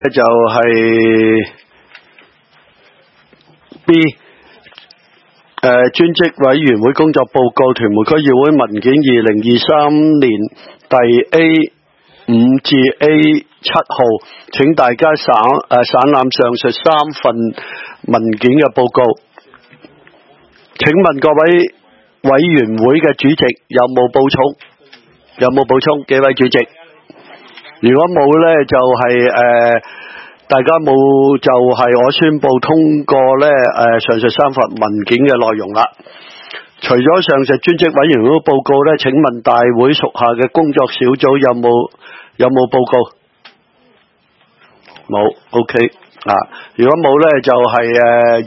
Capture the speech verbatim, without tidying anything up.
就係 B 誒專職委員會工作報告，屯門區議會文件二零二三年第 A 五至 A 七號，請大家省誒省覽上述三份文件嘅報告。請問各位委員會嘅主席有冇補充？有冇補充？幾位主席？如果冇呢，就係、是、誒、呃、大家冇就係我宣布通過呢誒、呃、上述三份文件嘅內容啦。除咗上述專職委員會報告呢，請問大會屬下嘅工作小組有冇有冇報告？冇 ，OK 啊。如果冇呢，就係、是、誒。呃